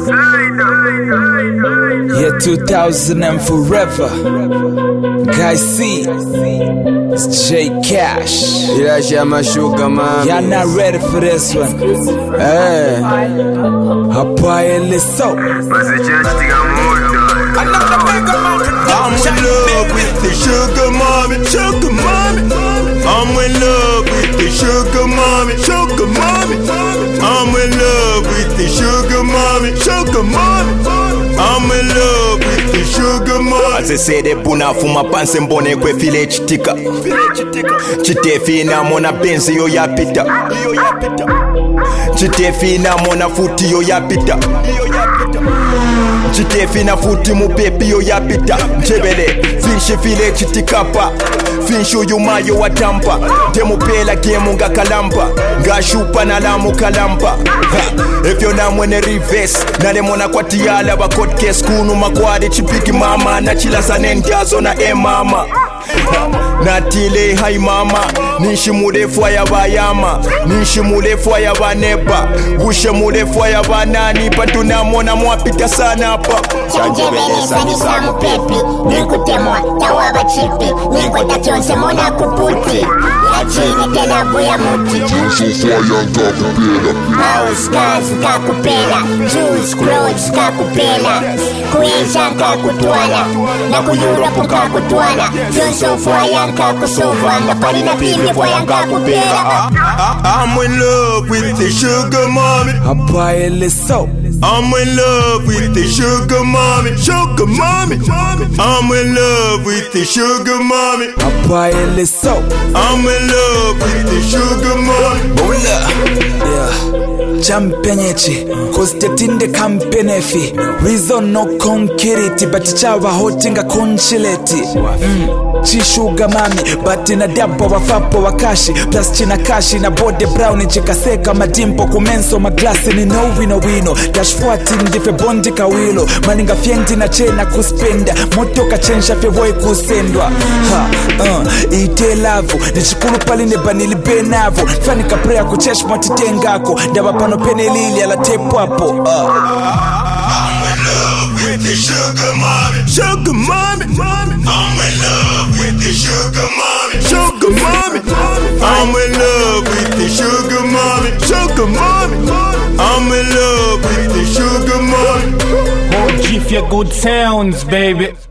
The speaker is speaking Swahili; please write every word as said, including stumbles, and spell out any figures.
Yeah, two thousand and forever. Guy C, it's J Cash. Yeah, she my sugar mama. Y'all not ready for this one. Hey, Hapa Eliso. I'm in love with the sugar mommy, sugar mommy. I'm in love with the sugar mommy, sugar mommy. I'm in love with the sugar mommy, sugar mommy. I'm in love with the sugar mommy. As I said, the buna fuma panse mbone kwe file chitika. Chitefina mona benzi yo ya pita. Chitefina mona futi yo ya pita. Chitefina futi mu pepi yo ya pita. Mchebele, finshi file chitikapa. Finshu yumayo wa tampa. Demu pela gemu nga kalampa. Nga shupa na lamu kalampa. If you're not when reverse na demona kwa tiyala ba court case kunu makwade chipiki mama na chila sanendiazo na e mama na tile hai mama nishi murefu ya bayama nishi murefu ya baneba gushe murefu ya banani patuna mona mwapita sana hapa chonjebele sani samu pepi nikutemwa tawaba chipi nikweta chonse mona kuputi achini tena buya muti Juice for young kakupela house guys kakupela juice clothes kakupela kuisha kakutwana na kuyuropu kakutwana juice for young kakusuvana pali na pili for young kakupela. I'm in love with the sugar mommy. Hapa Eliso. I'm in love with the sugar mommy, sugar mommy. I'm in love with the sugar mommy. Hapa Eliso. I'm in love with the sugar mommy. Bula. Yeah. Champenyechi. Kostetinde kampenefi. Reason no concrete. But chawa hotinga conchileti. Mm. Chi sugar mami. But in a dabba wafapo wakashi. Plus china kashi na bode brown. Chikaseka madimpo kumenso maglasi ni no wino wino. Dashfuati ndife bondi kawilo. Maninga fiendi na chena kuspenda. Moto kachensha fewoi kusendwa. Ha, uh, ite lavu. Nichikulu pali nebanili benavo. Fani kaprea kuchesh matitengako. Ndaba pano penelili ala tepo hapo. Uh. I'm in love with the sugar mommy, sugar mommy. I'm in love with the sugar mommy, sugar mommy. I'm in love with the sugar mommy, sugar mommy. I'm in love with the sugar mommy. Oh, G for your good sounds, baby.